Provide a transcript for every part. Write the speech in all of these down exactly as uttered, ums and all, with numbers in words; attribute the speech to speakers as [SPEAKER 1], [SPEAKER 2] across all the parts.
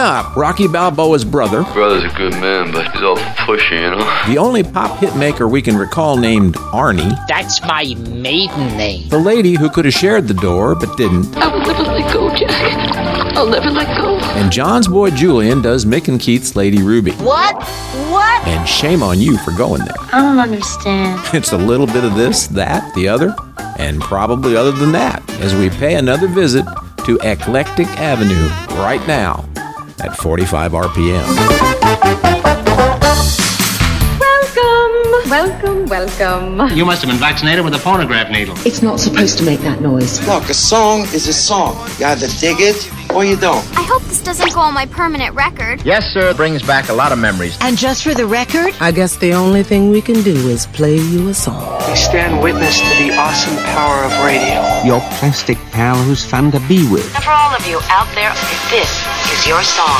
[SPEAKER 1] up, Rocky Balboa's brother.
[SPEAKER 2] Brother's a good man, but he's all pushy, you know?
[SPEAKER 1] The only pop hit maker we can recall named Arnie.
[SPEAKER 3] That's my maiden name.
[SPEAKER 1] The lady who could have shared the door but didn't.
[SPEAKER 4] I will never let go, Jack. I'll never let go.
[SPEAKER 1] And John's boy Julian does Mick and Keith's Lady Ruby.
[SPEAKER 5] What? What?
[SPEAKER 1] And shame on you for going there.
[SPEAKER 5] I don't understand.
[SPEAKER 1] It's a little bit of this, that, the other, and probably other than that, as we pay another visit to Eclectic Avenue right now at forty-five R P M.
[SPEAKER 6] Welcome, welcome, welcome.
[SPEAKER 7] You must have been vaccinated with a phonograph needle.
[SPEAKER 8] It's not supposed to make that noise.
[SPEAKER 9] Look, a song is a song. You either dig it or you don't.
[SPEAKER 10] I hope this doesn't go on my permanent record.
[SPEAKER 11] Yes, sir. It brings back a lot of memories.
[SPEAKER 8] And just for the record, I guess the only thing we can do is play you a song.
[SPEAKER 12] We stand witness to the awesome power of radio.
[SPEAKER 13] Your plastic pal who's fun to be with.
[SPEAKER 14] And for all of you out there, this is your song.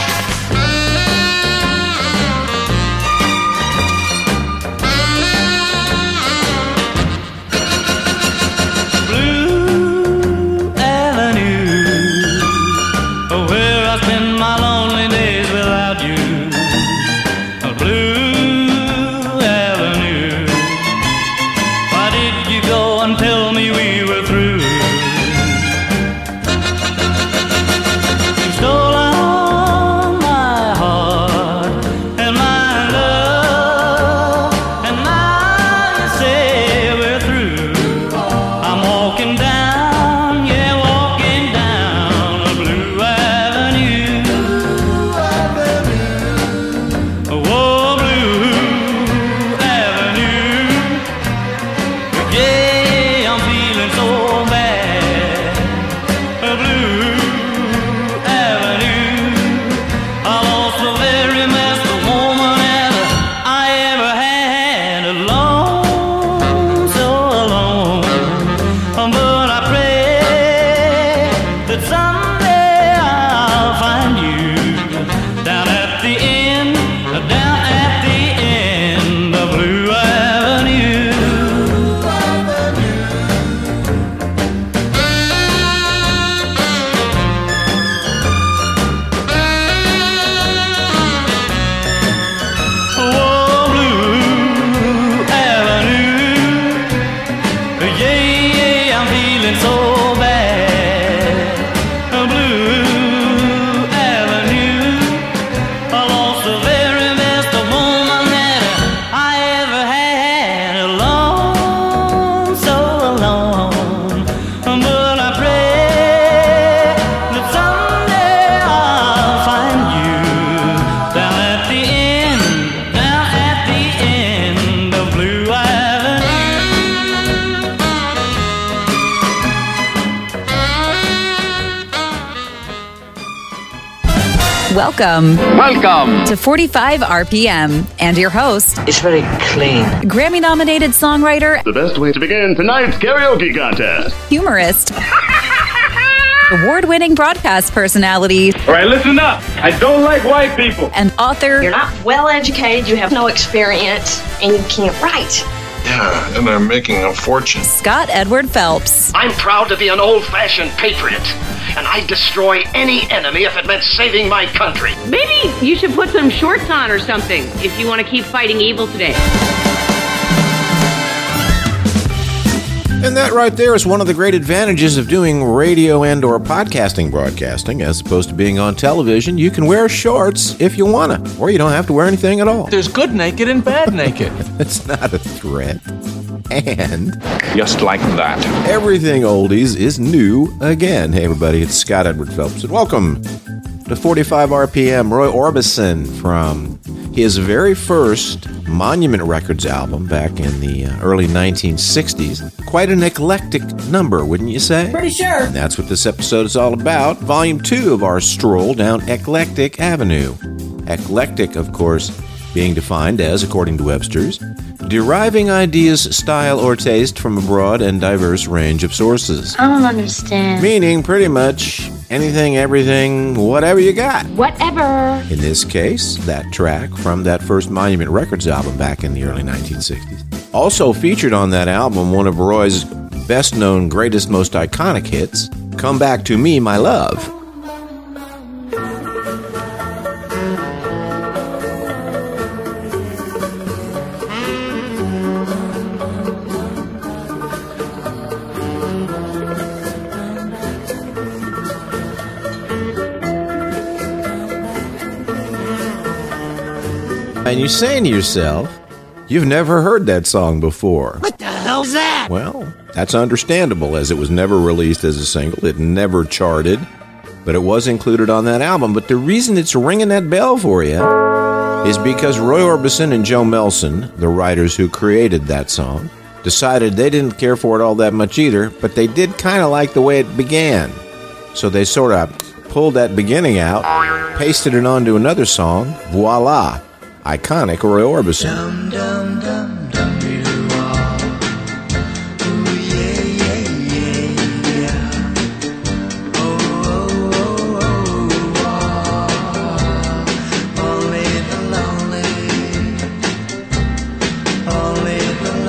[SPEAKER 15] Welcome.
[SPEAKER 11] Welcome
[SPEAKER 15] to forty-five R P M and your host.
[SPEAKER 12] It's very clean.
[SPEAKER 15] Grammy-nominated songwriter.
[SPEAKER 16] The best way to begin tonight's karaoke contest.
[SPEAKER 15] Humorist. Award-winning broadcast personality.
[SPEAKER 16] All right, listen up. I don't like white people.
[SPEAKER 15] And author.
[SPEAKER 17] You're not well educated, you have no experience, and you can't write.
[SPEAKER 18] Yeah, and I'm making a fortune.
[SPEAKER 15] Scott Edward Phelps.
[SPEAKER 19] I'm proud to be an old-fashioned patriot, and I'd destroy any enemy if it meant saving my country.
[SPEAKER 20] Maybe you should put some shorts on or something if you want to keep fighting evil today.
[SPEAKER 1] And that right there is one of the great advantages of doing radio and or podcasting broadcasting as opposed to being on television. You can wear shorts if you want to, or you don't have to wear anything at all.
[SPEAKER 4] There's good naked and bad naked.
[SPEAKER 1] It's not a threat. And
[SPEAKER 18] just like that,
[SPEAKER 1] everything oldies is new again. Hey everybody, it's Scott Edward Phelps, and welcome to forty-five R P M. Roy Orbison from his very first Monument Records album back in the uh, early nineteen sixties. Quite an eclectic number, wouldn't you say?
[SPEAKER 8] Pretty sure.
[SPEAKER 1] And that's what this episode is all about. Volume two of our stroll down Eclectic Avenue. Eclectic, of course, being defined as, according to Webster's, deriving ideas, style, or taste from a broad and diverse range of sources.
[SPEAKER 5] I don't understand.
[SPEAKER 1] Meaning pretty much anything, everything, whatever you got.
[SPEAKER 6] Whatever.
[SPEAKER 1] In this case, that track from that first Monument Records album back in the early nineteen sixties. Also featured on that album, one of Roy's best-known, greatest, most iconic hits, Come Back to Me, My Love. And you're saying to yourself, you've never heard that song before.
[SPEAKER 3] What the hell's that?
[SPEAKER 1] Well, that's understandable, as it was never released as a single. It never charted, but it was included on that album. But the reason it's ringing that bell for you is because Roy Orbison and Joe Melson, the writers who created that song, decided they didn't care for it all that much either, but they did kind of like the way it began. So they sort of pulled that beginning out, pasted it onto another song, voila, iconic Roy Orbison.
[SPEAKER 21] Dum, dum, dum, dum, dee, doo, ah. Ooh, yeah, yeah, yeah, yeah. Oh, oh, oh, oh, ah. Only the lonely, only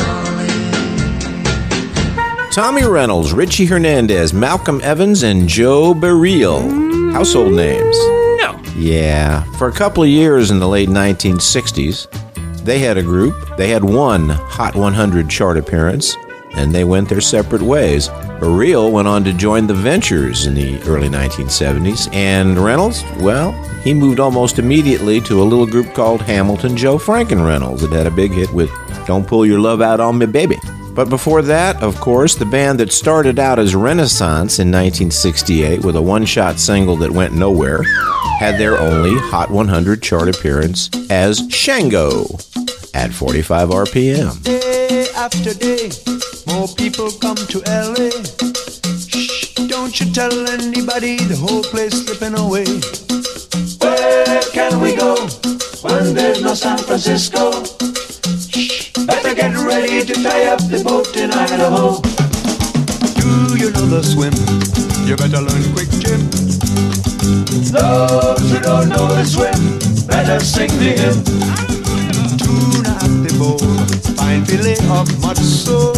[SPEAKER 21] the lonely.
[SPEAKER 1] Tommy Reynolds, Richie Hernandez, Malcolm Evans, and Joe Burrell. Household names.
[SPEAKER 4] No.
[SPEAKER 1] Yeah. For a couple of years in the late nineteen sixties, they had a group. They had one Hot one hundred chart appearance, and they went their separate ways. Burrell went on to join the Ventures in the early nineteen seventies, and Reynolds, well, he moved almost immediately to a little group called Hamilton Joe Franken Reynolds that had a big hit with Don't Pull Your Love Out on Me, Baby. But before that, of course, the band that started out as Renaissance in nineteen sixty-eight with a one-shot single that went nowhere had their only Hot one hundred chart appearance as Shango at forty-five R P M.
[SPEAKER 21] Day after day, more people come to L A. Shh, don't you tell anybody, the whole place slipping away. Where can we go when there's no San Francisco? Better get ready to tie up the boat in Idaho. Do you know the swim? You better learn quick, Jim. Those who don't know the swim, better sing the hymn. Tuna at the bowl, fine fillet of mud soul.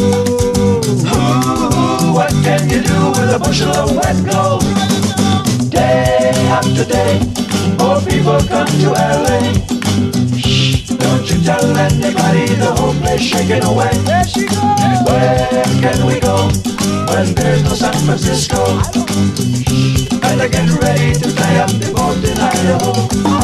[SPEAKER 21] Ooh, what can you do with a bushel of wet gold? Day after day, more people come to L A. Don't you tell anybody, the whole place shaking away. There she goes. Where can we go when there's no San Francisco? Better get ready to tie up the boat in Idaho.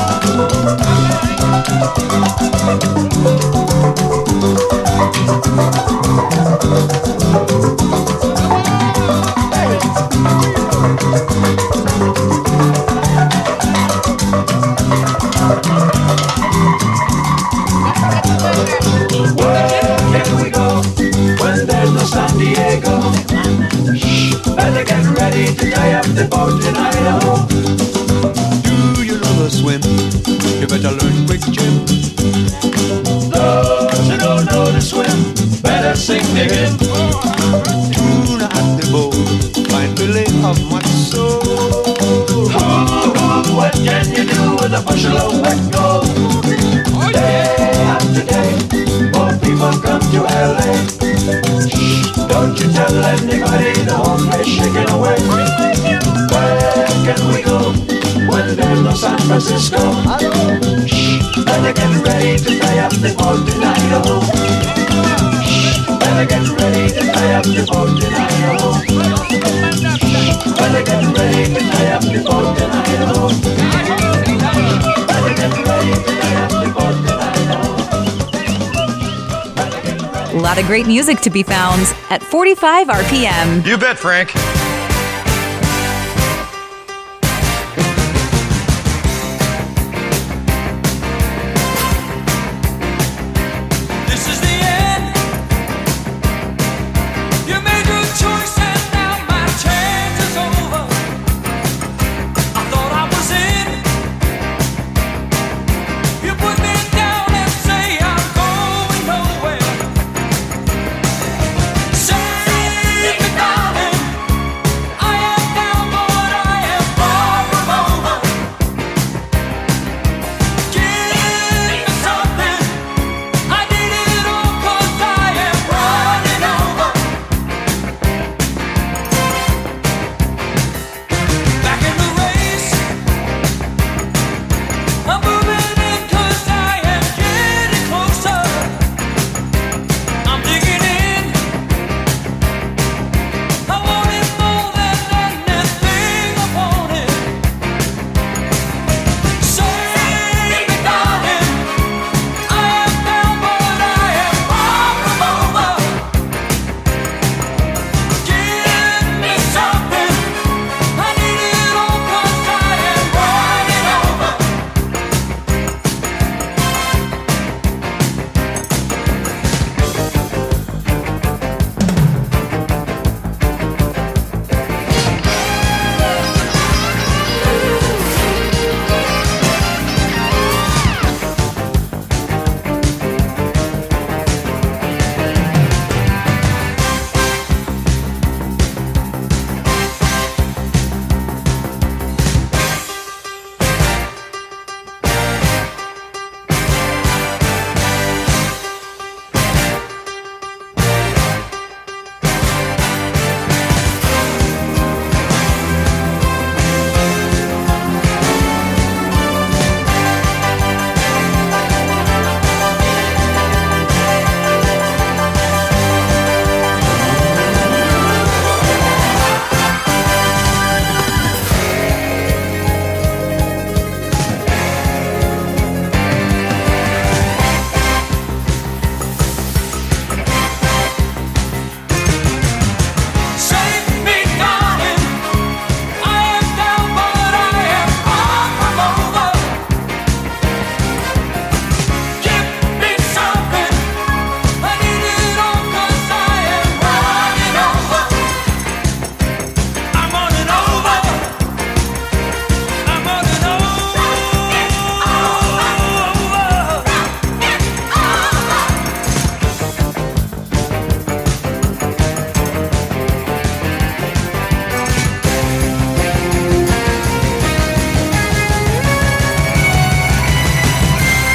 [SPEAKER 21] Where can we go when there's no San Diego? Shh, better get ready to tie up the boat in Idaho. Do you know the swim? You better learn quick, Jim. Those who don't know the swim, better sing the hymn. Tuna at the bowl, fine fillet of mud soul. Ooh, what can you do with a bushel of wet gold? Day after day, more people come to L A. Shh, don't you tell anybody, the whole place shaking away. Where can we go when there's no San Francisco? Shh, better get ready to tie up the boat in Idaho. Shh, better get ready to tie up the boat in Idaho. Shh, better get ready to tie up the boat in Idaho. Better get ready to tie up the boat in Idaho.
[SPEAKER 15] A lot of great music to be found at forty-five R P M.
[SPEAKER 22] You bet, Frank.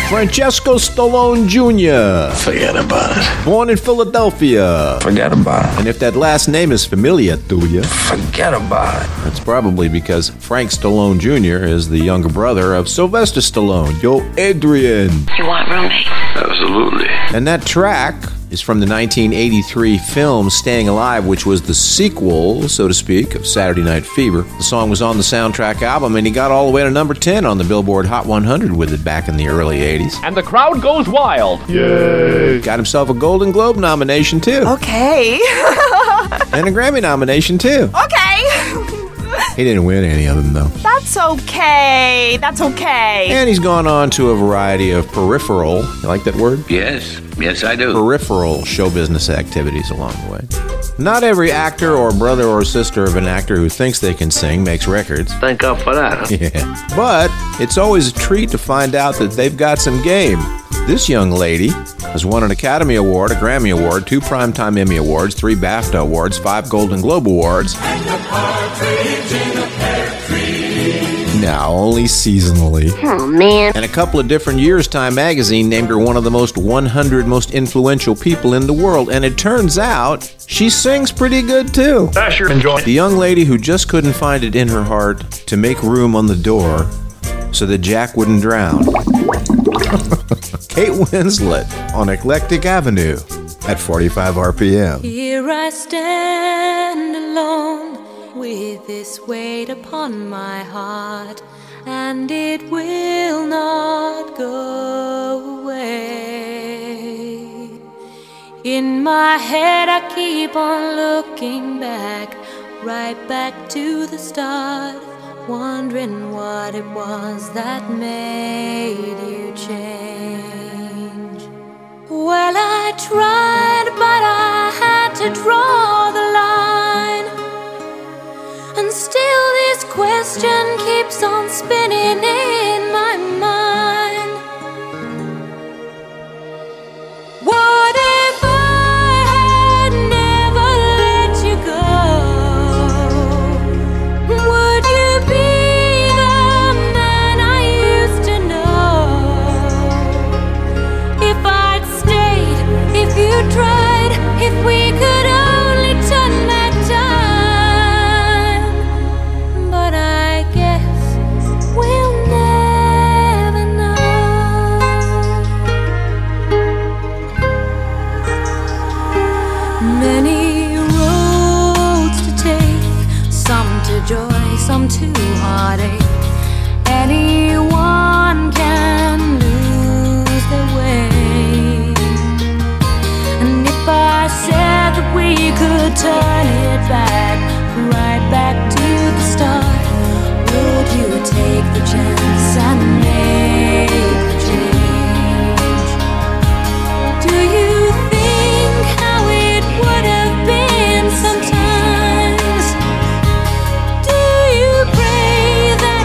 [SPEAKER 1] Francesco Stallone Junior
[SPEAKER 18] Forget about it.
[SPEAKER 1] Born in Philadelphia.
[SPEAKER 18] Forget about it.
[SPEAKER 1] And if that last name is familiar to you,
[SPEAKER 18] forget about it.
[SPEAKER 1] That's probably because Frank Stallone Junior is the younger brother of Sylvester Stallone. Yo, Adrian.
[SPEAKER 14] You want roommate?
[SPEAKER 18] Absolutely.
[SPEAKER 1] And that track is from the nineteen eighty-three film Staying Alive, which was the sequel, so to speak, of Saturday Night Fever. The song was on the soundtrack album, and he got all the way to number ten on the Billboard Hot one hundred with it back in the early eighties.
[SPEAKER 2] And the crowd goes wild.
[SPEAKER 1] Yay! Got himself a Golden Globe nomination, too.
[SPEAKER 22] Okay.
[SPEAKER 1] And a Grammy nomination, too.
[SPEAKER 22] Okay.
[SPEAKER 1] He didn't win any of them, though.
[SPEAKER 22] That's okay. That's okay.
[SPEAKER 1] And he's gone on to a variety of peripheral, you like that word?
[SPEAKER 11] Yes. Yes, I do.
[SPEAKER 1] Peripheral show business activities along the way. Not every actor or brother or sister of an actor who thinks they can sing makes records.
[SPEAKER 18] Thank God for that, huh?
[SPEAKER 1] Yeah. But it's always a treat to find out that they've got some game. This young lady has won an Academy Award, a Grammy Award, two Primetime Emmy Awards, three BAFTA Awards, five Golden Globe Awards. Now, only seasonally.
[SPEAKER 22] Oh, man.
[SPEAKER 1] And a couple of different years, Time Magazine named her one of the most one hundred most influential people in the world. And it turns out she sings pretty good, too.
[SPEAKER 16] I sure enjoy.
[SPEAKER 1] The young lady who just couldn't find it in her heart to make room on the door so that Jack wouldn't drown. Kate Winslet on Eclectic Avenue at forty-five R P M.
[SPEAKER 23] Here I stand alone with this weight upon my heart, and it will not go away. In my head I keep on looking back, right back to the start, wondering what it was that made you change. Well, I tried, but I had to draw the line, and still this question keeps on spinning in my mind. What if I had never let you go? Would you be the man I used to know? If I'd stayed, if you tried, if we could only turn back time. But I guess we'll never know. Many roads to take, some to joy, some to heartache. Anyone can lose their way. And if I said that we could turn it back, right back to the start, would you take the chance and make the change? Do you think how it would have been sometimes? Do you pray that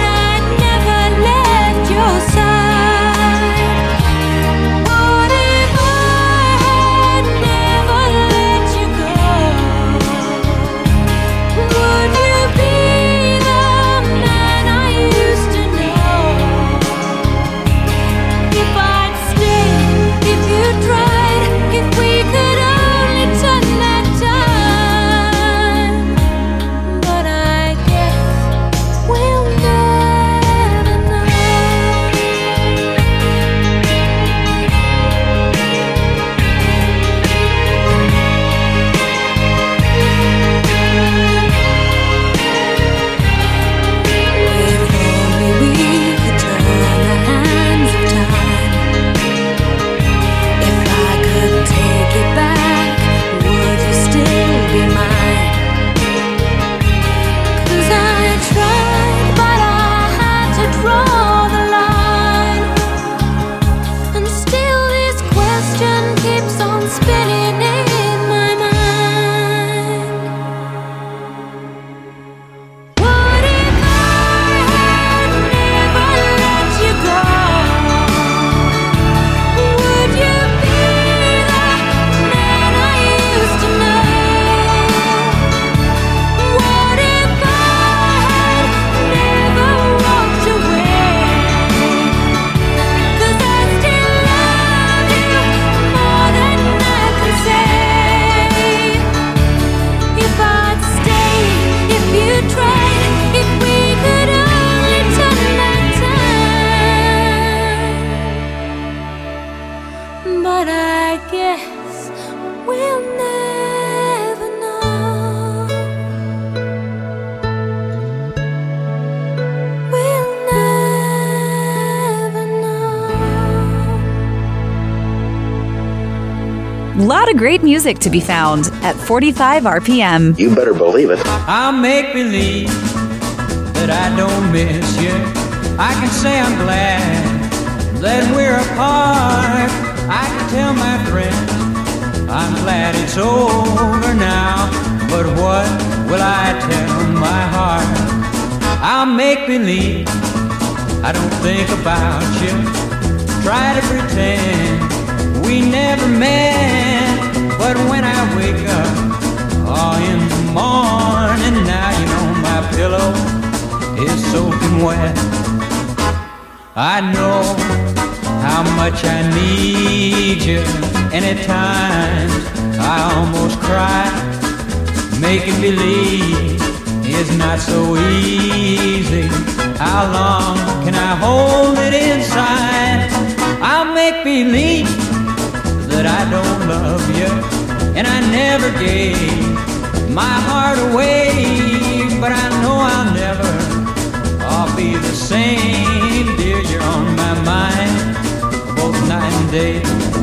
[SPEAKER 15] lot of great music to be found at forty-five R P M.
[SPEAKER 7] You better believe it.
[SPEAKER 9] I'll make believe that I don't miss you. I can say I'm glad that we're apart. I can tell my friends I'm glad it's over now. But what will I tell my heart? I'll make believe I don't think about you. Try to pretend we never met. But when I wake up, oh, in the morning, now you know my pillow is soaking wet. I know how much I need you, and at times I almost cry. Making believe is not so easy. How long can I hold it inside? I'll make believe that I don't love you, and I never gave my heart away. But I know I'll never, I'll be the same. Dear, you're on my mind both night and day.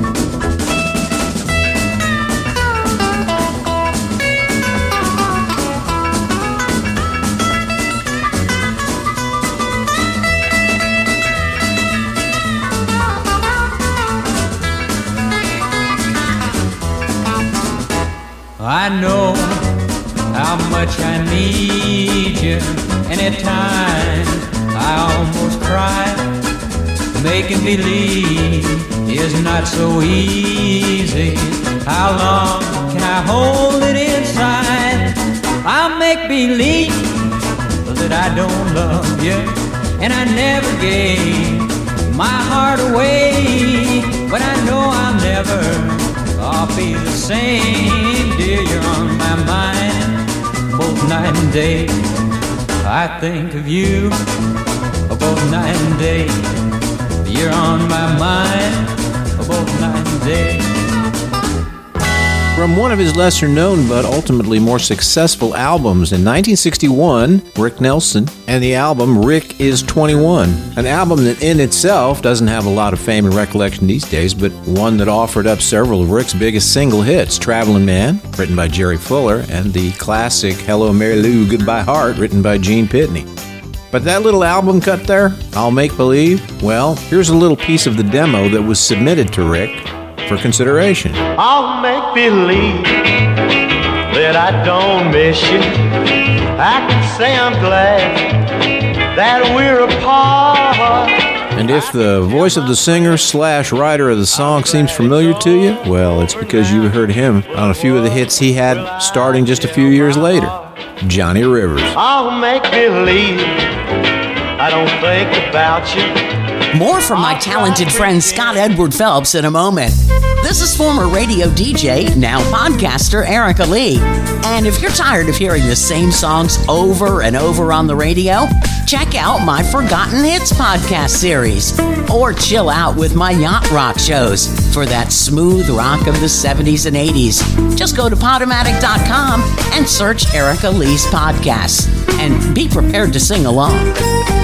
[SPEAKER 9] I know how much I need you, and at times I almost cry. Making believe is not so easy. How long can I hold it inside? I'll make believe that I don't love you, and I never gave my heart away. But I know I'll never, I'll be the same. Dear, you're on my mind both night and day. I think of you both night and day. You're on my mind both night and day.
[SPEAKER 1] From one of his lesser-known but ultimately more successful albums in nineteen sixty-one, Rick Nelson, and the album Rick is twenty-one, an album that in itself doesn't have a lot of fame and recollection these days, but one that offered up several of Rick's biggest single hits, Traveling Man, written by Jerry Fuller, and the classic Hello Mary Lou Goodbye Heart, written by Gene Pitney. But that little album cut there, I'll Make Believe, well, here's a little piece of the demo that was submitted to Rick for consideration.
[SPEAKER 21] I'll make believe that I don't miss you. I can say I'm glad that we're apart.
[SPEAKER 1] And if the voice of the singer slash writer of the song seems familiar to you, well, it's because you heard him on a few of the hits he had starting just a few years later. Johnny Rivers.
[SPEAKER 21] I'll make believe I don't think about you.
[SPEAKER 10] More from my talented friend Scott Edward Phelps in a moment. This is former radio D J, now podcaster Erica Lee. And if you're tired of hearing the same songs over and over on the radio, check out my Forgotten Hits podcast series. Or chill out with my yacht rock shows for that smooth rock of the seventies and eighties. Just go to Podomatic dot com and search Erica Lee's podcasts. And be prepared to sing along.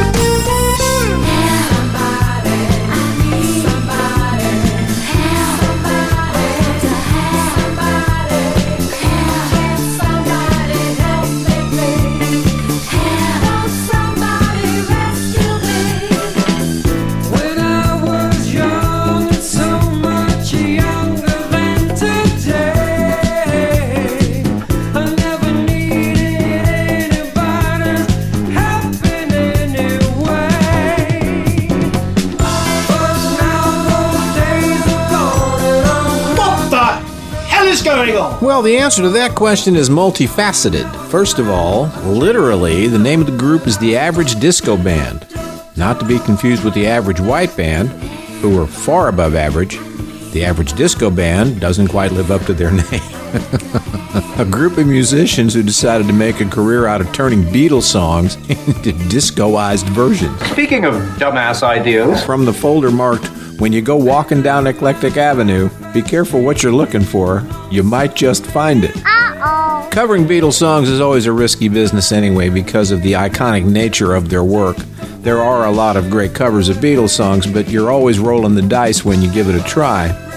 [SPEAKER 1] Well, the answer to that question is multifaceted. First of all, literally, the name of the group is the Average Disco Band. Not to be confused with the Average White Band, who are far above average. The Average Disco Band doesn't quite live up to their name. A group of musicians who decided to make a career out of turning Beatles songs into discoized versions.
[SPEAKER 24] Speaking of dumbass ideas.
[SPEAKER 1] From the folder marked, "When you go walking down Eclectic Avenue, be careful what you're looking for. You might just find it." Uh-oh. Covering Beatles songs is always a risky business anyway because of the iconic nature of their work. There are a lot of great covers of Beatles songs, but you're always rolling the dice when you give it a try.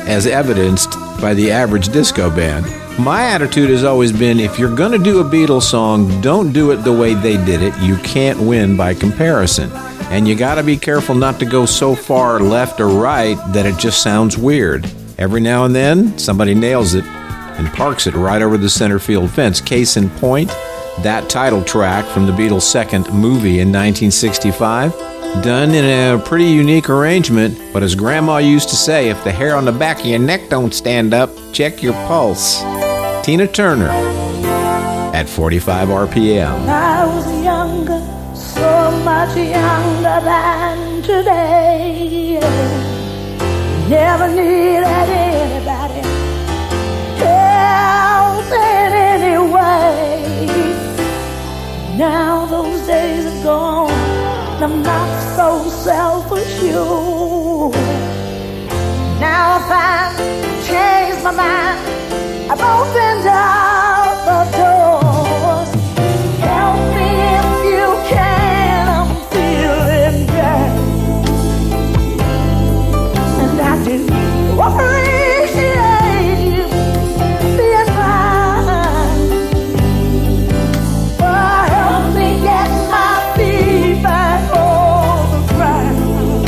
[SPEAKER 1] as evidenced by the average disco band. My attitude has always been, if you're going to do a Beatles song, don't do it the way they did it. You can't win by comparison. And you got to be careful not to go so far left or right that it just sounds weird. Every now and then, somebody nails it and parks it right over the center field fence. Case in point, that title track from the Beatles' second movie in nineteen sixty-five, done in a pretty unique arrangement, but as Grandma used to say, if the hair on the back of your neck don't stand up, check your pulse. Tina Turner at forty-five R P M.
[SPEAKER 7] I was younger, so much younger than today. Never needed anybody else in any way. Now those days are gone, I'm not so self-assured. Now if I change my mind, I've opened up the doors. Help me if you can, I'm feeling bad. And I do appreciate you being mine. Oh, help me get my feet back on the ground.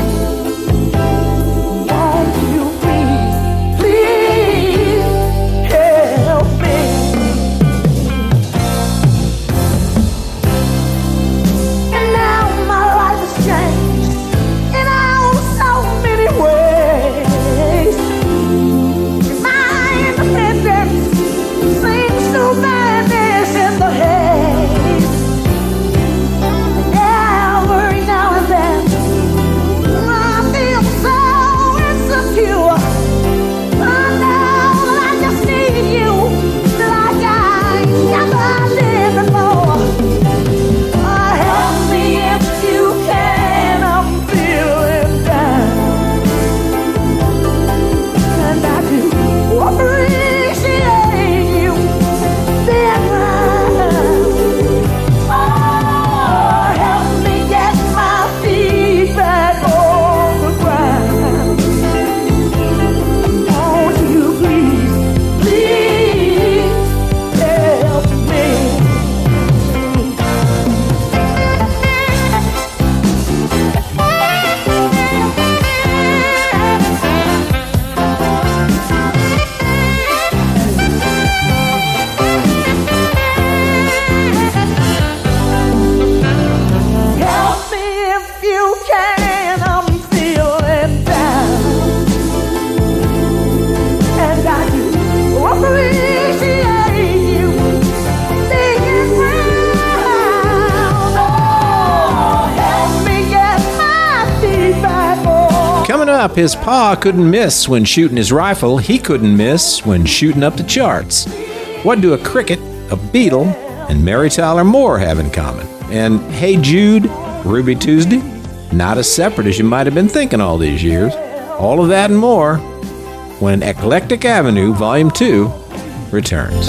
[SPEAKER 7] Won't you please, please help me? And now my life has changed in oh so many ways. My independence seems to vanish in the haze. Every now and then I feel so insecure. I know that I just need you like I never did before. Oh, help me if you can, I'm feeling down. And I do appreciate you being mine. Oh, help me get my feet back on the ground. Won't you please, please help me? Help me if you can, I'm feeling down. And I do appreciate you being around. Oh, help me get my feet back on.
[SPEAKER 1] Coming up, his pa couldn't miss when shooting his rifle. He couldn't miss when shooting up the charts. What do a cricket, a beetle, and Mary Tyler Moore have in common? And Hey Jude, Ruby Tuesday, not as separate as you might have been thinking all these years. All of that and more when Eclectic Avenue Volume two returns.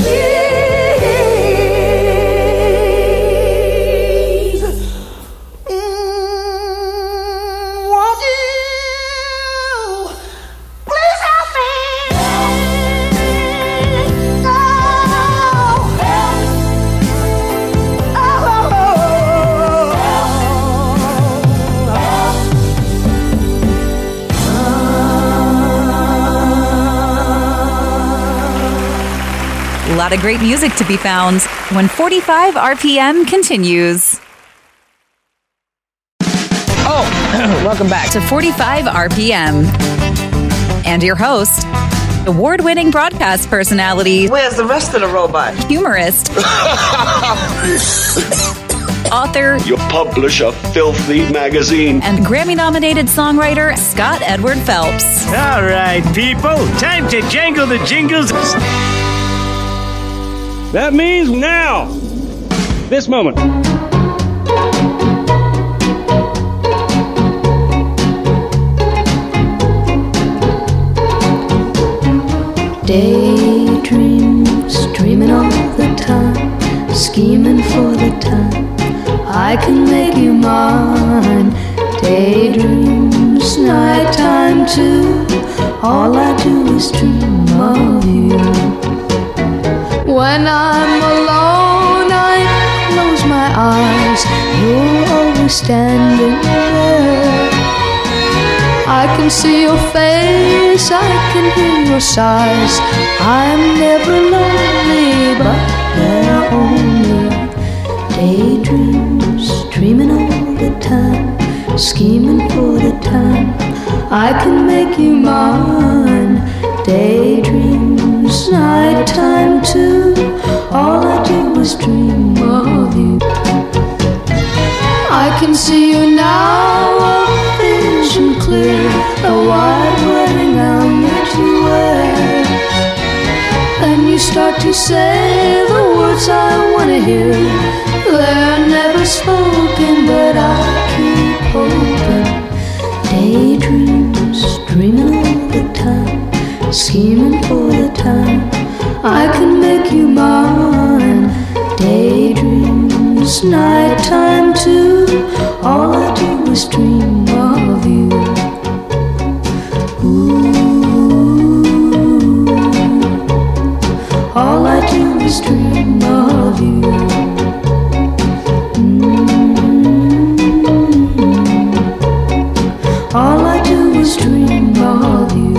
[SPEAKER 15] A lot of great music to be found when forty-five R P M continues.
[SPEAKER 10] Oh, welcome back
[SPEAKER 15] to forty-five R P M. And your host, award-winning broadcast personality.
[SPEAKER 12] Where's the rest of the robot?
[SPEAKER 15] Humorist. Author.
[SPEAKER 13] You publish a filthy magazine.
[SPEAKER 15] And Grammy-nominated songwriter Scott Edward Phelps.
[SPEAKER 17] All right, people. Time to jangle the jingles. That means now. This moment.
[SPEAKER 7] Daydreams, dreaming all the time, scheming for the time I can make you mine. Daydreams, nighttime too, all I do is dream of you. When I'm alone, I close my eyes, you're always standing there. I can see your face, I can hear your sighs. I'm never lonely, but they're only daydreams, dreaming all the time, scheming for the time I can make you mine. Daydreams, nighttime too, all I do is dream of you. I can see you now, a vision clear, the white wedding gown that you wear. And you start to say the words I want to hear. They're never spoken, but I keep hoping. Daydreams, dreaming all the time, scheming for the time I can make you mine. Daydreams, nighttime too, all I do is dream of you. Ooh, all I do is dream of you. All I do is dream of you.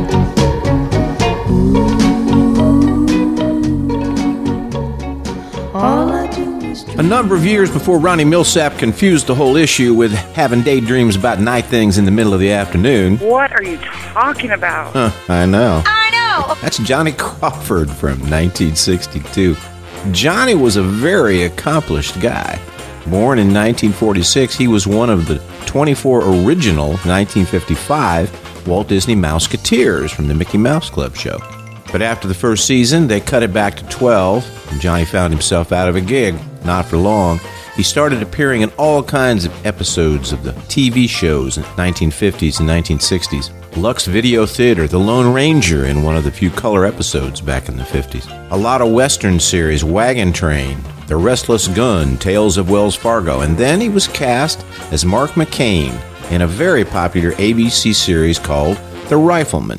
[SPEAKER 7] All I do is dream.
[SPEAKER 1] A number of years before Ronnie Milsap confused the whole issue with having daydreams about night things in the middle of the afternoon.
[SPEAKER 8] What are you talking about?
[SPEAKER 1] Huh, I know.
[SPEAKER 8] I know!
[SPEAKER 1] That's Johnny Crawford from nineteen sixty-two. Johnny was a very accomplished guy. Born in nineteen forty-six, he was one of the twenty-four original nineteen fifty-five Walt Disney Mouseketeers from the Mickey Mouse Club show. But after the first season, they cut it back to twelve, and Johnny found himself out of a gig. Not for long. He started appearing in all kinds of episodes of the T V shows in the nineteen fifties and nineteen sixties. Lux Video Theater, The Lone Ranger in one of the few color episodes back in the fifties. A lot of Western series, Wagon Train, The Restless Gun, Tales of Wells Fargo, and then he was cast as Mark McCain in a very popular A B C series called The Rifleman.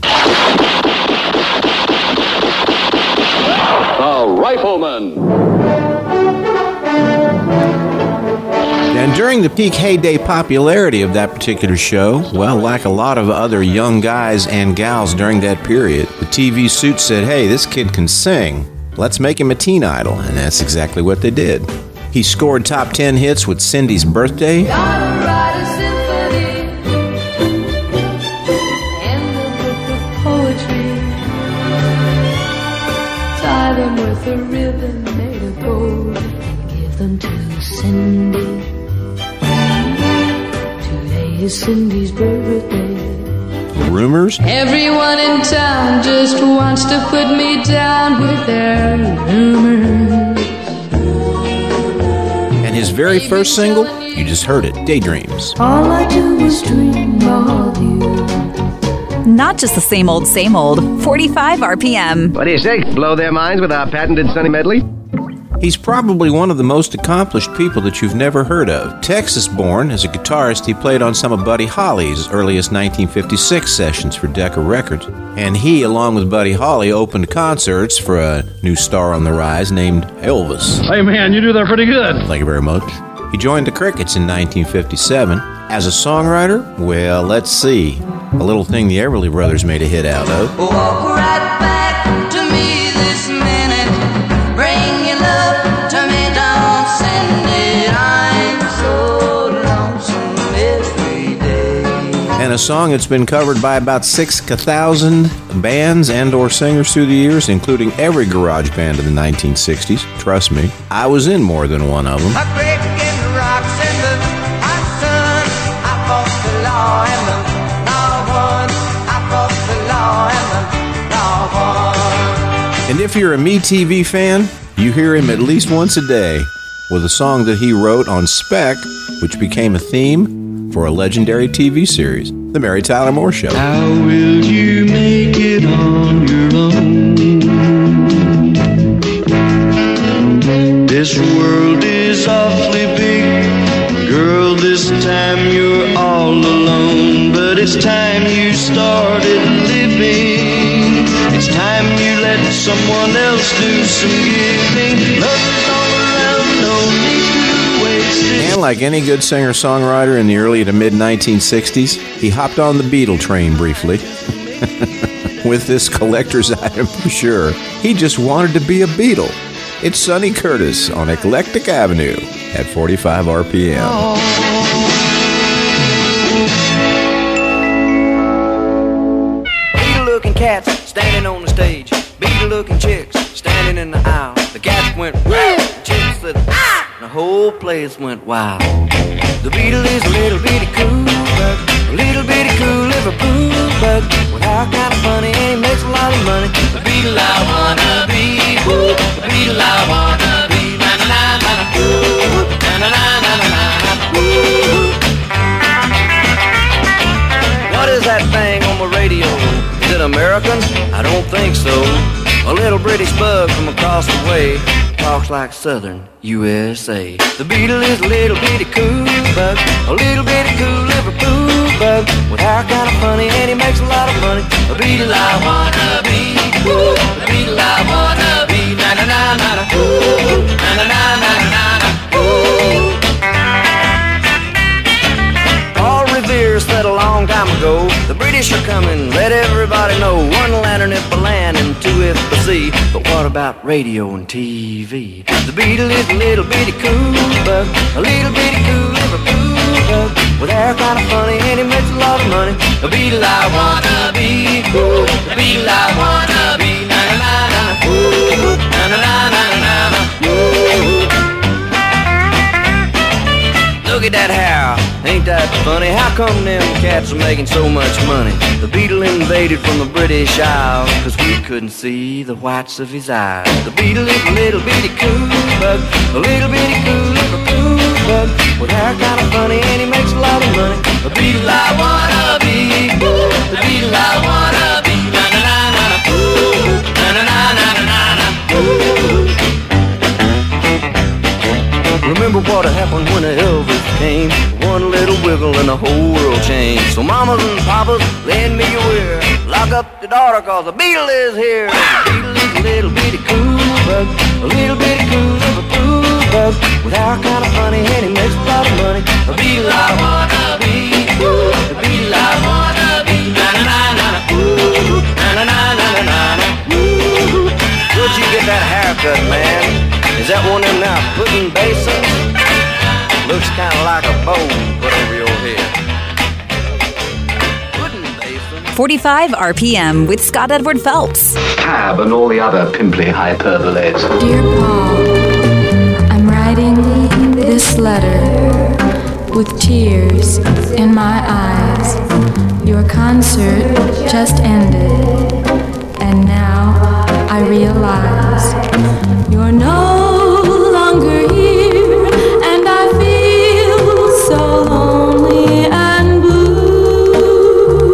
[SPEAKER 13] The Rifleman.
[SPEAKER 1] And during the peak heyday popularity of that particular show, well, like a lot of other young guys and gals during that period, the T V suit said, hey, this kid can sing. Let's make him a teen idol. And that's exactly what they did. He scored top ten hits with Cindy's Birthday.
[SPEAKER 7] Gotta write a symphony in the book of poetry. Tie them with a ribbon made of gold and give them to Cindy. Today is Cindy's birthday.
[SPEAKER 1] Rumors.
[SPEAKER 7] Everyone in town just wants to put me down with their rumors.
[SPEAKER 1] And his very first single, you just heard it, Daydreams.
[SPEAKER 7] All I do is dream of you.
[SPEAKER 15] Not just the same old, same old. forty-five R P M.
[SPEAKER 12] What do you say? Blow their minds with our patented Sunny Medley?
[SPEAKER 1] He's probably one of the most accomplished people that you've never heard of. Texas-born, as a guitarist, he played on some of Buddy Holly's earliest nineteen fifty-six sessions for Decca Records. And he, along with Buddy Holly, opened concerts for a new star on the rise named Elvis.
[SPEAKER 16] Hey, man, you do that pretty good.
[SPEAKER 1] Thank you very much. He joined the Crickets in nineteen fifty-seven. As a songwriter, well, let's see. A little thing the Everly Brothers made a hit out of.
[SPEAKER 19] Walk right back to me this minute. Bring your love to me, don't send it. I'm so lonesome every day.
[SPEAKER 1] And a song that's been covered by about six thousand bands and or singers through the years, including every garage band of the nineteen sixties. Trust me, I was in more than one of them.
[SPEAKER 19] A great big rocks in the hot sun. I fought the law and the law won. I fought the law and the law won.
[SPEAKER 1] And if you're a MeTV fan, you hear him at least once a day with a song that he wrote on Spec, which became a theme for a legendary T V series, The Mary Tyler Moore Show.
[SPEAKER 21] How will you make it on your own? This world is awfully big. Girl, this time you're all alone. But it's time you started living. It's time you let someone else do some giving. Love is all around, no need to waste it.
[SPEAKER 1] And like any good singer-songwriter in the early to mid nineteen sixties, he hopped on the Beatle train briefly. With this collector's item for sure. He just wanted to be a Beatle. It's Sonny Curtis on Eclectic Avenue at forty-five R P M.
[SPEAKER 3] Beatle-looking cats standing on the stage. Beatle-looking chicks standing in the aisle. The cats went wow, the chicks said ah, and the whole place went wild. The Beatle is a little bitty cool bug, a little bitty cool Liverpool bug, with our kind of funny and he makes a lot of money. The Beatle I wanna be, woo, the Beatle I wanna be, na na na na na, woo, na na na na na na, woo. What is that thing on the radio? Is it American? I don't think so. A little British bug from across the way talks like Southern U S A. The Beatle is a little bitty cool bug, a little bitty cool Liverpool bug, with hair kind of funny and he makes a lot of money. The Beatle I wanna be, woo, the Beatle I wanna be, na na na na na, woo, na na na na na na, woo. Paul Revere said a long time ago, the British are coming, let everybody know. One lantern if by land and two if by sea. But what about radio and T V? The Beatle is a little bitty cool bug, a little bitty cool Liverpool bug, with hair kind of funny and he makes a lot of money. The Beatle I wanna be, ooh, the Beatle I wanna be, na na na na na, ooh, na na na na na na, ooh. Look at that hair, ain't that funny? How come them cats are making so much money? The Beatle invaded from the British Isles, cause we couldn't see the whites of his eyes. The Beatle is a little bitty cool bug, a little bitty cool Liverpool bug, with hair kind of funny and he makes a lot of money. The Beatle I wanna be, ooh, the Beatle I wanna be, na na na na na, ooh, na na na na na na, ooh. Remember what happened when the Elvis came? One little wiggle and the whole world changed. So mamas and papas, lend me your ear. Lock up the daughter cause the Beatle is here. The Beatle is a little bitty cool bug, a little bitty cool Liverpool bug, with our kind of funny and he makes a lot of money. The Beatle I wanna be, ooh, the Beatle I wanna be, na na na na na, ooh, na na na na na na, ooh. Where'd you get that haircut, man? Is that one of them now pudding basins? Looks kind of like a bowl put over your head. Pudding basin.
[SPEAKER 15] forty-five R P M with Scott Edward Phelps.
[SPEAKER 18] Tab and all the other pimply hyperboles.
[SPEAKER 23] Dear Paul, I'm writing this letter with tears in my eyes. Your concert just ended, and now I realize you're no longer here, and I feel so lonely and blue.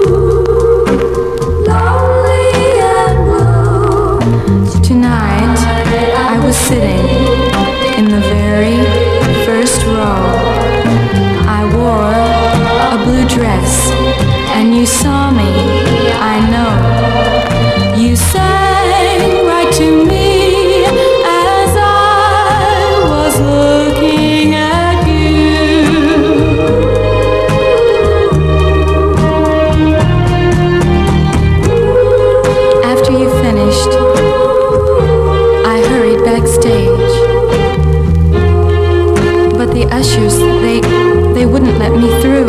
[SPEAKER 23] Lonely and blue. Tonight I was sitting in the very first row. I wore a blue dress, and you saw me, I know. You sang right to me as I was looking at you. After you finished, I hurried backstage, but the ushers, they, they wouldn't let me through.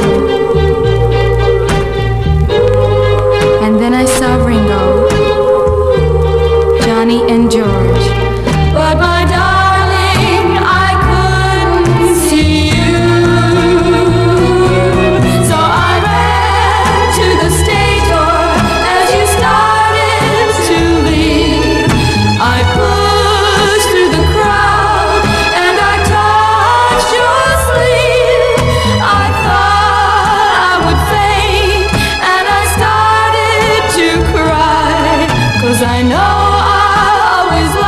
[SPEAKER 23] And then I saw Ringo, Johnny and George. But my darling, I couldn't see you. So I ran to the stage door as you started to leave. I pushed through the crowd and I touched your sleeve. I thought I would faint and I started to cry, 'cause I know I always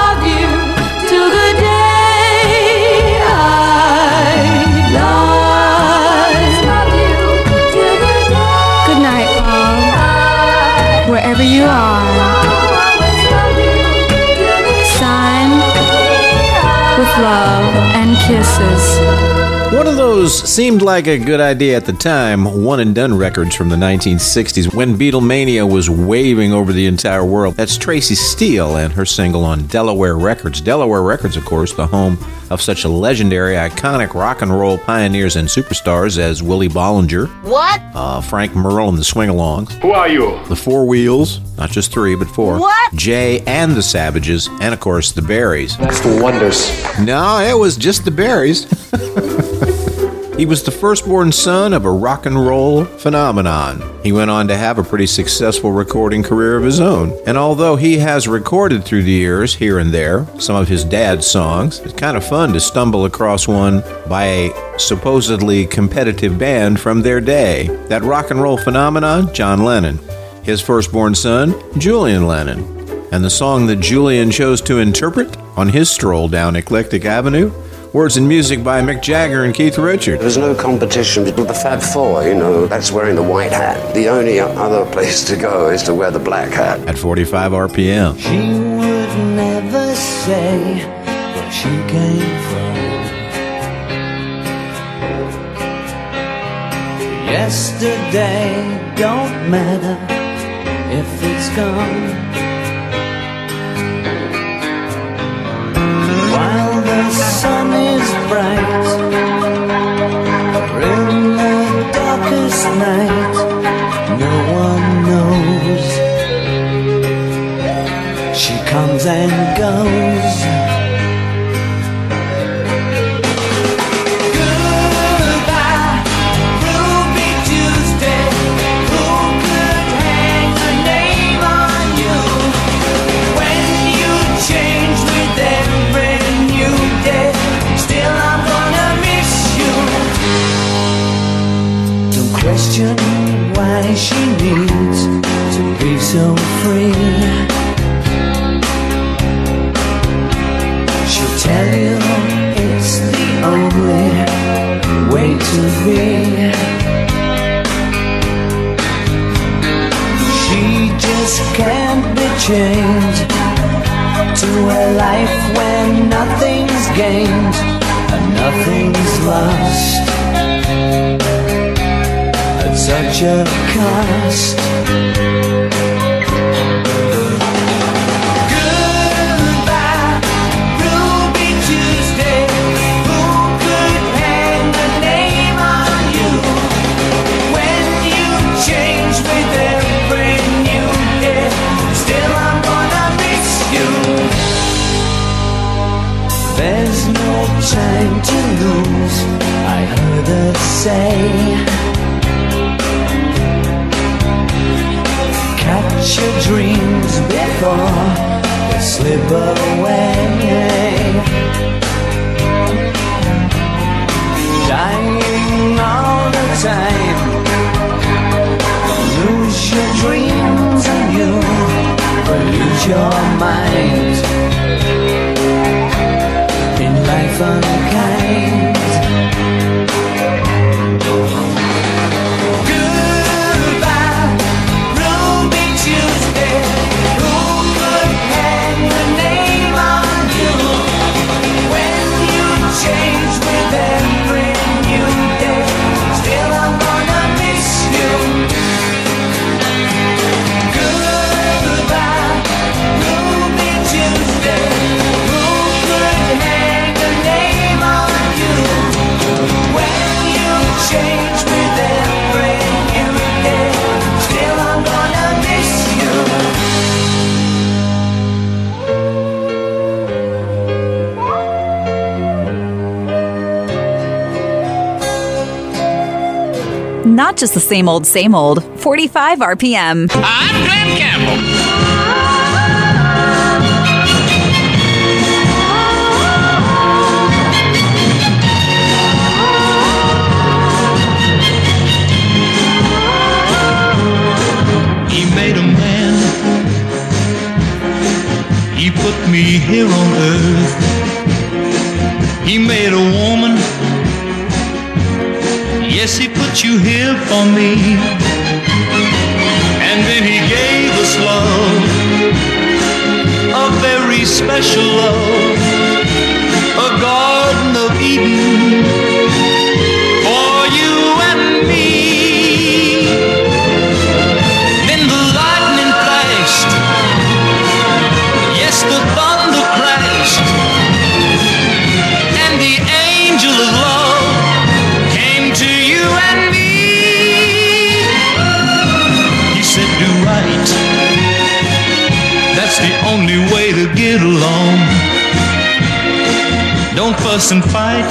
[SPEAKER 23] kisses.
[SPEAKER 1] One of those seemed like a good idea at the time, One and Done Records from the nineteen sixties, when Beatlemania was waving over the entire world. That's Tracy Steele and her single on Delaware Records. Delaware Records, of course, the home of such legendary, iconic rock and roll pioneers and superstars as Willie Bollinger.
[SPEAKER 22] What?
[SPEAKER 1] Uh, Frank Merle and the Swing-Alongs.
[SPEAKER 16] Who are you?
[SPEAKER 1] The Four Wheels, not just three, but four.
[SPEAKER 22] What?
[SPEAKER 1] Jay and the Savages, and of course, the Berries.
[SPEAKER 12] That's the Wonders.
[SPEAKER 1] No, it was just the Berries. He was the firstborn son of a rock and roll phenomenon. He went on to have a pretty successful recording career of his own. And although he has recorded through the years, here and there, some of his dad's songs, it's kind of fun to stumble across one by a supposedly competitive band from their day. That rock and roll phenomenon, John Lennon. His firstborn son, Julian Lennon. And the song that Julian chose to interpret on his stroll down Eclectic Avenue, words and music by Mick Jagger and Keith Richards.
[SPEAKER 18] There's no competition with the Fab Four, you know, that's wearing the white hat. The only other place to go is to wear the black hat.
[SPEAKER 1] At forty-five R P M.
[SPEAKER 9] She would never say where she came from. Yesterday don't matter if it's gone. While the sun is bright, or in the darkest night, no one knows. She comes and goes. Goodbye, Ruby Tuesday. Who could hang a name on you when you change with every new day? Still I'm gonna miss you. Don't question why she needs to be so free. She'll tell you it's the only way to be. She just can't be changed to a life where nothing's gained and nothing's lost at such a cost. Goodbye, Ruby Tuesday. Who could hang a name on you when you change with every new day? Still I'm gonna miss you. There's no time to lose, I heard her say. Catch your dreams before they slip away. Dying all the time. Lose your dreams and you will lose your mind. In life unkind. Goodbye, Ruby Tuesday. Who could hang the name on you when you change with every new day? Still I'm gonna miss you. Goodbye, Ruby Tuesday. Who could hang a name on you when you change with every new day? Still I'm gonna miss you.
[SPEAKER 15] Not just the same old, same old. forty-five R P M.
[SPEAKER 4] I'm Glenn Campbell.
[SPEAKER 9] He made a man. He put me here on earth. He made a woman. Yes, he put you here for me. And then he gave us love, a very special love, a garden of Eden
[SPEAKER 4] get along. Don't fuss and fight.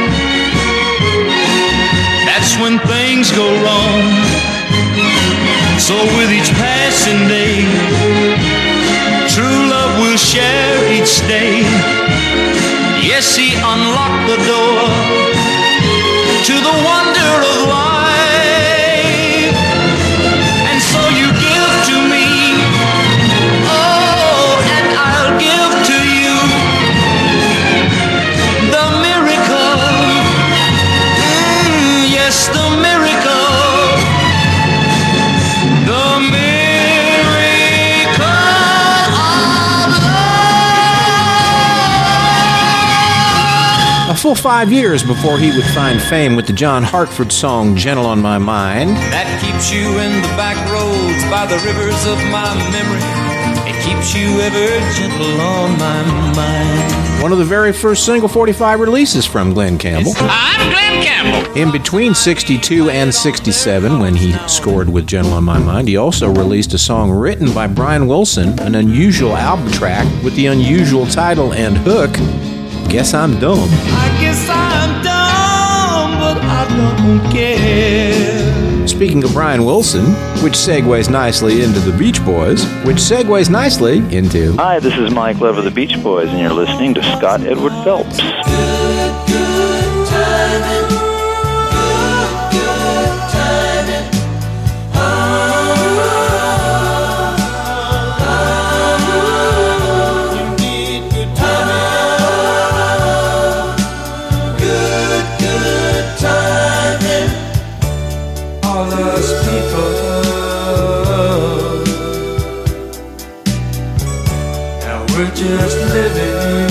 [SPEAKER 4] That's when things go wrong. So with each passing day, true love will share each day. Yes, he unlocked the door to the wonder of life. And so you give to me, oh, and I'll give to you the miracle, mm, yes, the miracle, the miracle of love.
[SPEAKER 1] A full five years before he would find fame with the John Hartford song Gentle on My Mind.
[SPEAKER 9] That keeps you in the back roads by the rivers of my memory. It keeps you ever gentle on my mind.
[SPEAKER 1] One of the very first single forty-five releases from Glenn Campbell.
[SPEAKER 9] I'm Glenn Campbell.
[SPEAKER 1] In between sixty-two and sixty-seven, when he scored with Gentle on My Mind, he also released a song written by Brian Wilson, an unusual album track with the unusual title and hook, Guess I'm Dumb.
[SPEAKER 4] I guess I'm dumb, but I don't care.
[SPEAKER 1] Speaking of Brian Wilson, which segues nicely into the Beach Boys, which segues nicely into...
[SPEAKER 5] Hi, this is Mike Love of the Beach Boys, and you're listening to Scott Edward Phelps.
[SPEAKER 21] Good, good timing. Good, good timing. Oh, oh, oh, you need good timing. Good, good timing. All those people, now we're just living.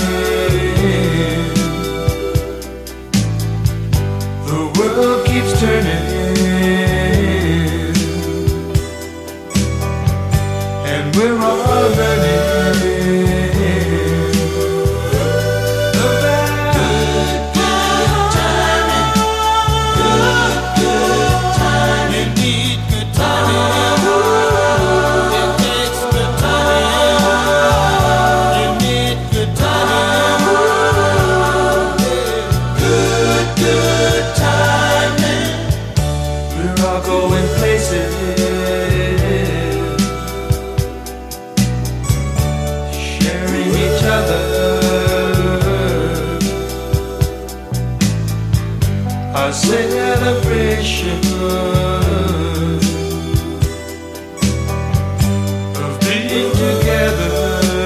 [SPEAKER 21] The world keeps turning, and we're all learning about good, good timing. Good, good timing. You need good timing. It takes good timing. You need good timing. Good, good timing. We're all going places, sharing each other. Our celebration of being together.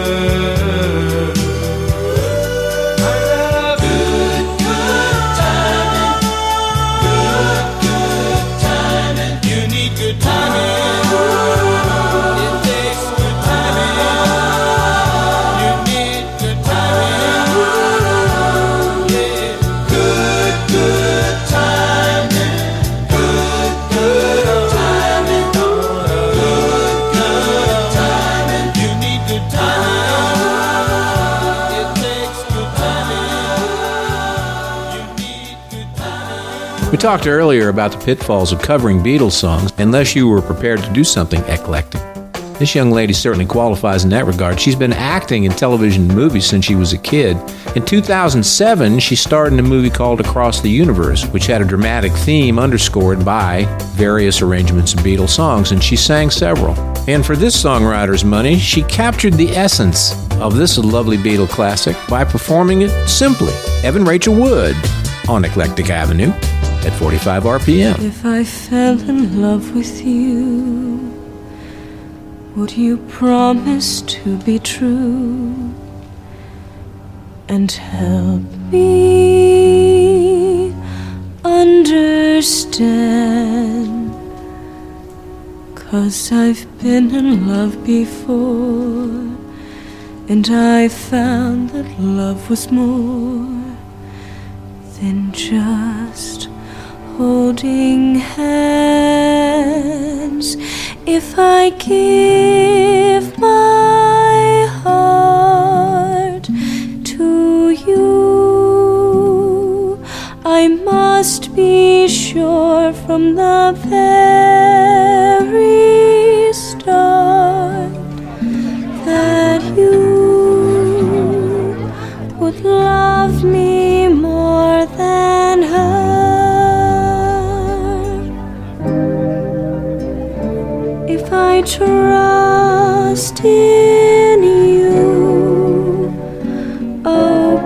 [SPEAKER 21] I love good, good timing. Good, good timing. You need good timing. It takes good timing. You need good timing. Yeah. Good, good timing. Good, good timing. Good, good timing. You need good timing. It takes good timing. You need good timing.
[SPEAKER 1] We talked earlier about the pitfalls of covering Beatles songs unless you were prepared to do something eclectic. This young lady certainly qualifies in that regard. She's been acting in television and movies since she was a kid. In two thousand seven, she starred in a movie called Across the Universe, which had a dramatic theme underscored by various arrangements of Beatles songs, and she sang several. And for this songwriter's money, she captured the essence of this lovely Beatle classic by performing it simply. Evan Rachel Wood on Eclectic Avenue at forty-five R P M.
[SPEAKER 23] If I fell in love with you, would you promise to be true and help me understand? 'Cause I've been in love before, and I found that love was more than just holding hands. If I give my heart to you, I must be sure from the very start that you trust in you. Oh,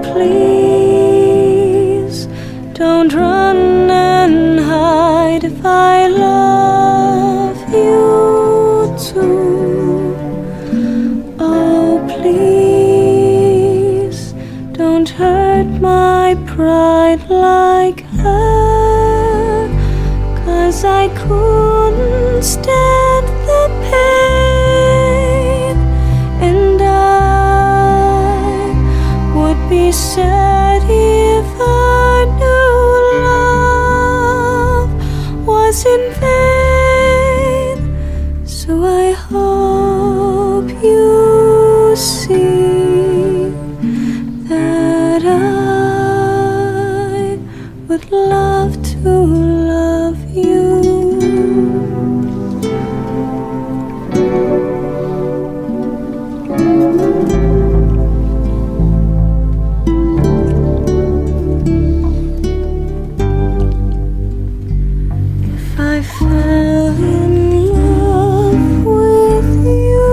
[SPEAKER 23] please don't run and hide if I love you too. Oh, please don't hurt my pride like her, 'cause I couldn't stand the pain, and I would be sad if I knew love was in vain. So I hope you see that I would love to love you. If I fell in love with you,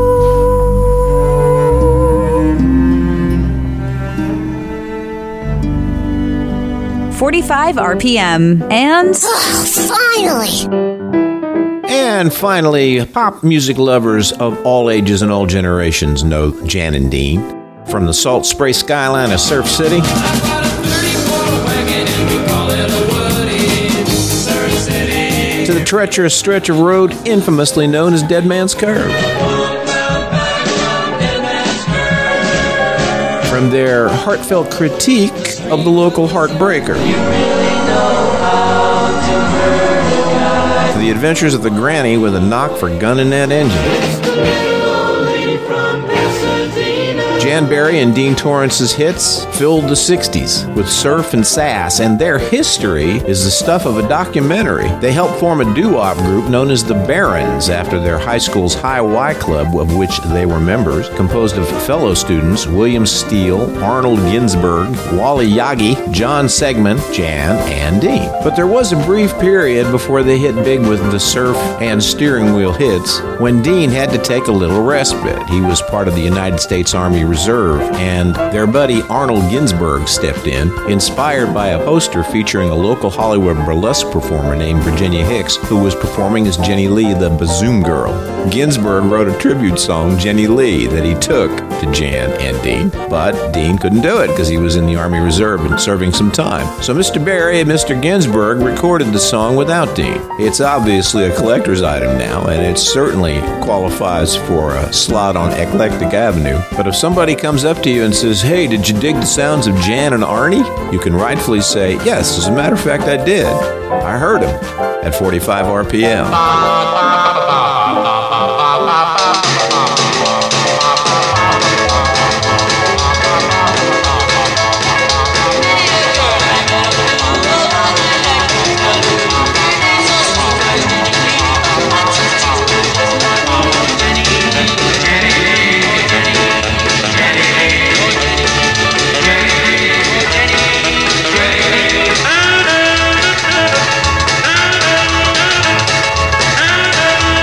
[SPEAKER 15] forty-five R P M. And
[SPEAKER 7] finally.
[SPEAKER 1] And finally, pop music lovers of all ages and all generations know Jan and Dean. From the salt spray skyline of Surf City to the treacherous stretch of road infamously known as Dead Man's Curve. From their heartfelt critique of the local heartbreaker to the adventures of the granny with a knock for gunning that engine. Jan Berry and Dean Torrance's hits filled the sixties with surf and sass, and their history is the stuff of a documentary. They helped form a doo-wop group known as the Barons after their high school's High Y Club, of which they were members, composed of fellow students William Steele, Arnold Ginsberg, Wally Yagi, John Segman, Jan, and Dean. But there was a brief period before they hit big with the surf and steering wheel hits when Dean had to take a little respite. He was part of the United States Army Reserve, and their buddy Arnold Ginsberg stepped in, inspired by a poster featuring a local Hollywood burlesque performer named Virginia Hicks, who was performing as Jenny Lee, the Bazoom Girl. Ginsberg wrote a tribute song, Jenny Lee, that he took to Jan and Dean, but Dean couldn't do it because he was in the Army Reserve and serving some time. So Mister Berry and Mister Ginsberg recorded the song without Dean. It's obviously a collector's item now, and it certainly qualifies for a slot on Eclectic Avenue. But if somebody comes up to you and says, "Hey, did you dig the sounds of Jan and Arnie?" you can rightfully say, "Yes, as a matter of fact, I did. I heard him at forty-five R P M.
[SPEAKER 21] Thank you.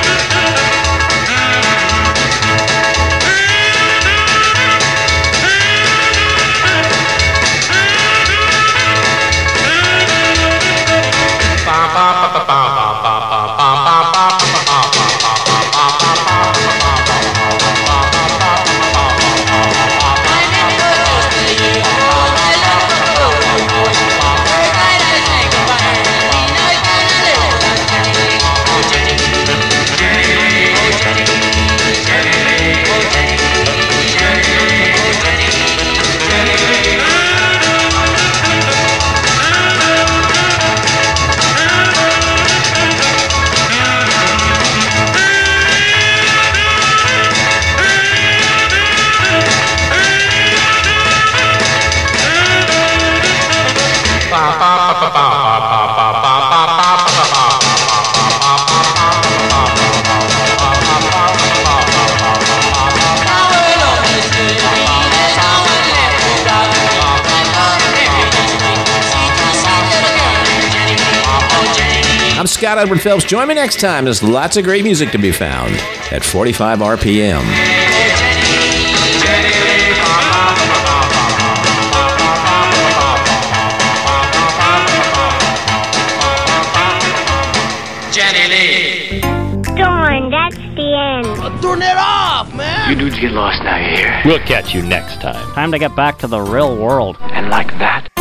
[SPEAKER 1] I'm Scott Edward Phelps. Join me next time. There's lots of great music to be found at forty-five R P M.
[SPEAKER 2] Jenny Lee.
[SPEAKER 6] Darn, that's the end.
[SPEAKER 2] Oh, turn it off, man.
[SPEAKER 14] You dudes get lost now, you hear?
[SPEAKER 20] We'll catch you next time.
[SPEAKER 25] Time to get back to the real world.
[SPEAKER 14] And like that,